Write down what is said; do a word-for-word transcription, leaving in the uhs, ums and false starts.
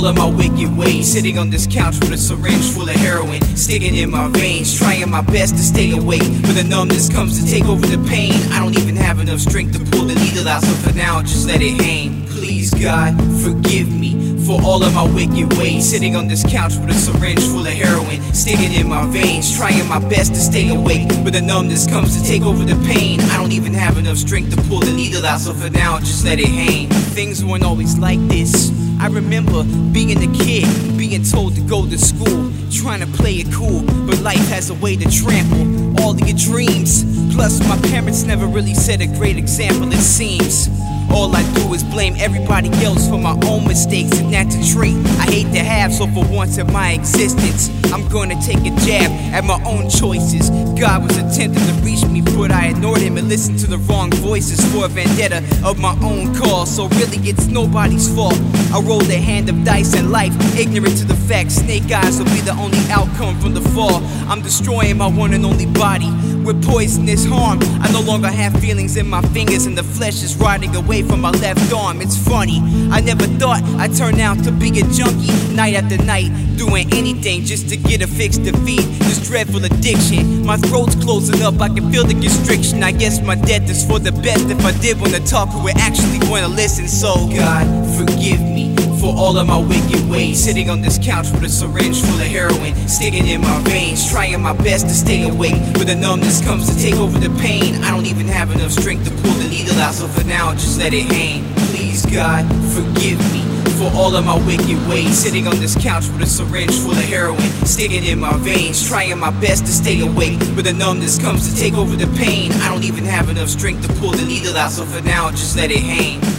all of my wicked ways. Sitting on this couch with a syringe full of heroin sticking in my veins, trying my best to stay awake, but the numbness comes to take over the pain. I don't even have enough strength to pull the needle out, so for now just let it hang. Please God, forgive me for all of my wicked ways. Sitting on this couch with a syringe full of heroin sticking in my veins, trying my best to stay awake, but the numbness comes to take over the pain. I don't even have enough strength to pull the needle out, so for now just let it hang. Things weren't always like this. I remember being a kid, being told to go to school, trying to play it cool, but life has a way to trample all of your dreams. Plus my parents never really set a great example, it seems. All I do is blame everybody else for my own mistakes, and that's a trait I hate to have, so for once in my existence I'm gonna take a jab at my own choices. God was attempting to reach me, but I ignored him and listened to the wrong voices for a vendetta of my own cause. So really it's nobody's fault. I rolled a hand of dice in life, ignorant to the fact snake eyes will be the only outcome from the fall. I'm destroying my one and only body with poisonous harm. I no longer have feelings in my fingers, and the flesh is rotting away from my left arm. It's funny, I never thought I'd turn out to be a junkie, night after night, doing anything just to get a fix to feed this dreadful addiction. My throat's closing up, I can feel the constriction. I guess my death is for the best if I did want to talk who would actually want to listen. So God, forgive me for all of my wicked ways. Sitting on this couch with a syringe full of heroin sticking in my veins, trying my best to stay awake, but the numbness comes to take over the pain. I don't even have enough strength to pull the needle out, so for now just let it hang. Please God, forgive me for all of my wicked ways. Sitting on this couch with a syringe full of heroin sticking in my veins, trying my best to stay awake, but the numbness comes to take over the pain. I don't even have enough strength to pull the needle out, so for now just let it hang.